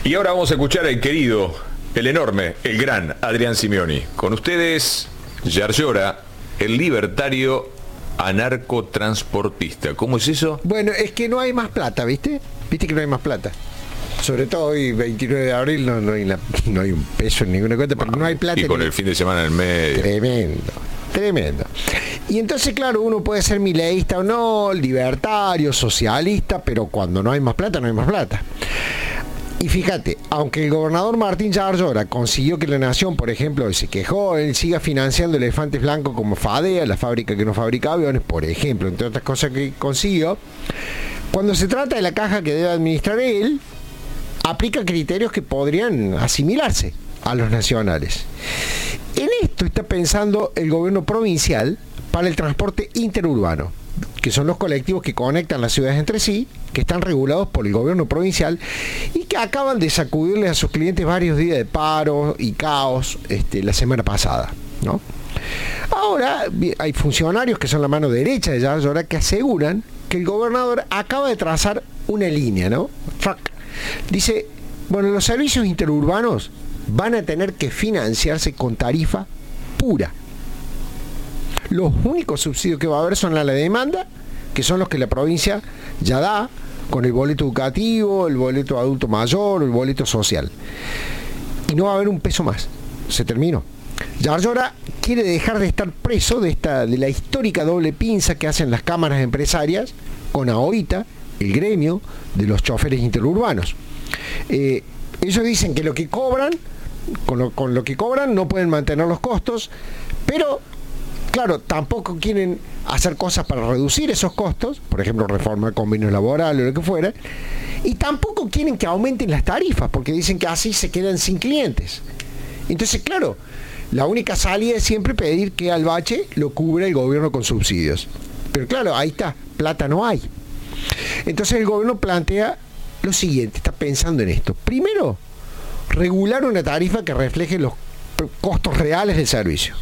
Y ahora vamos a escuchar al querido, el enorme, el gran Adrián Simeoni. Con ustedes, Yarlora, el libertario anarcotransportista. ¿Cómo es eso? Bueno, es que no hay más plata, ¿viste? Viste que no hay más plata. Sobre todo hoy, 29 de abril, no hay un peso en ninguna cuenta, pero no hay plata. Y con el fin de semana en el medio. Tremendo. Y entonces, claro, uno puede ser mileísta o no, libertario, socialista, pero cuando no hay más plata, no hay más plata. Y fíjate, aunque el gobernador Martín Yarlora consiguió que la Nación, por ejemplo, se quejó, él siga financiando elefantes blancos como Fadea, la fábrica que no fabrica aviones, por ejemplo, entre otras cosas que consiguió, cuando se trata de la caja que debe administrar él, aplica criterios que podrían asimilarse a los nacionales. En esto está pensando el gobierno provincial para el transporte interurbano, que son los colectivos que conectan las ciudades entre sí, que están regulados por el gobierno provincial y que acaban de sacudirle a sus clientes varios días de paro y caos la semana pasada, ¿no? Ahora hay funcionarios que son la mano derecha de Yarlora que aseguran que el gobernador acaba de trazar una línea, ¿no? Dice, bueno, los servicios interurbanos van a tener que financiarse con tarifa pura. Los únicos subsidios que va a haber son la demanda, que son los que la provincia ya da, con el boleto educativo, el boleto adulto mayor, el boleto social. Y no va a haber un peso más. Se terminó. Yarlora quiere dejar de estar preso de la histórica doble pinza que hacen las cámaras empresarias con AOITA, el gremio de los choferes interurbanos. Ellos dicen que lo que cobran, con lo que cobran no pueden mantener los costos, pero claro, tampoco quieren hacer cosas para reducir esos costos, por ejemplo, reformar convenios laborales o lo que fuera, y tampoco quieren que aumenten las tarifas, porque dicen que así se quedan sin clientes. Entonces, claro, la única salida es siempre pedir que al bache lo cubra el gobierno con subsidios. Pero claro, ahí está, plata no hay. Entonces el gobierno plantea lo siguiente, está pensando en esto. Primero, regular una tarifa que refleje los costos reales del servicio,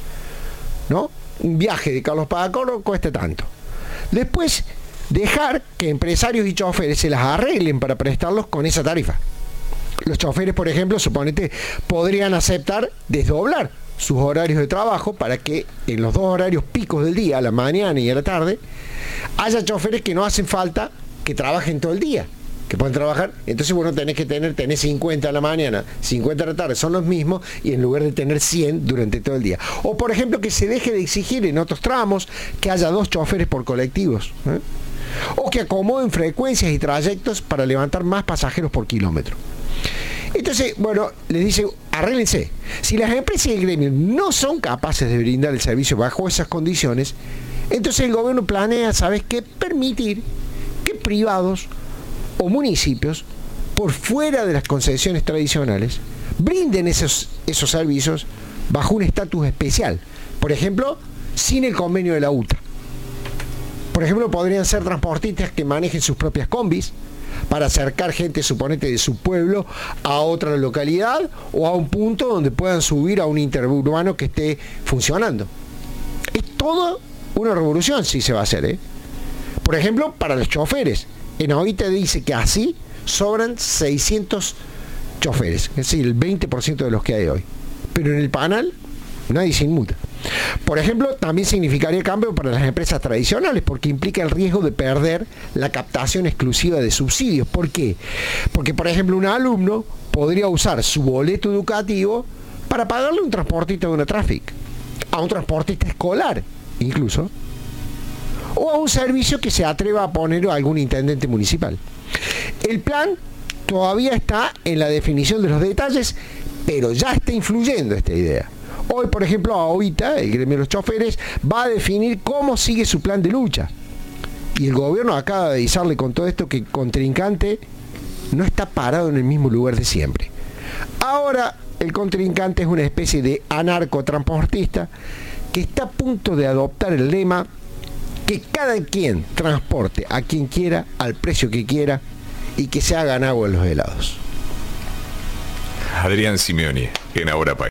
¿no? Un viaje de Carlos Paz a Córdoba cuesta tanto. Después, dejar que empresarios y choferes se las arreglen para prestarlos con esa tarifa. Los choferes, por ejemplo, suponete, podrían aceptar desdoblar sus horarios de trabajo para que en los dos horarios picos del día, a la mañana y a la tarde, haya choferes que no hacen falta que trabajen todo el día, que pueden trabajar. Entonces, bueno, tenés 50 a la mañana, 50 a la tarde, son los mismos, y en lugar de tener 100 durante todo el día. O, por ejemplo, que se deje de exigir en otros tramos que haya 2 choferes por colectivos, ¿eh? O que acomoden frecuencias y trayectos para levantar más pasajeros por kilómetro. Entonces, bueno, les dice, arréglense. Si las empresas y el gremio no son capaces de brindar el servicio bajo esas condiciones, entonces el gobierno planea, ¿sabes qué? Permitir que privados o municipios, por fuera de las concesiones tradicionales, brinden esos servicios bajo un estatus especial. Por ejemplo, sin el convenio de la UTA. Por ejemplo, podrían ser transportistas que manejen sus propias combis para acercar gente, suponete, de su pueblo a otra localidad o a un punto donde puedan subir a un interurbano que esté funcionando. Es todo una revolución si se va a hacer, ¿eh? Por ejemplo, para los choferes. En ahorita dice que así sobran 600 choferes, es decir, el 20% de los que hay hoy. Pero en el panel nadie se inmuta. Por ejemplo, también significaría cambio para las empresas tradicionales, porque implica el riesgo de perder la captación exclusiva de subsidios. ¿Por qué? Porque, por ejemplo, un alumno podría usar su boleto educativo para pagarle un transportista de una Traffic, a un transportista escolar, incluso, o a un servicio que se atreva a poner algún intendente municipal. El plan todavía está en la definición de los detalles, pero ya está influyendo esta idea. Hoy, por ejemplo, AOITA, el gremio de los choferes, va a definir cómo sigue su plan de lucha. Y el gobierno acaba de avisarle con todo esto que el contrincante no está parado en el mismo lugar de siempre. Ahora el contrincante es una especie de anarcotransportista que está a punto de adoptar el lema que cada quien transporte a quien quiera, al precio que quiera, y que se hagan agua en los helados. Adrián Simeoni, en Ahora País.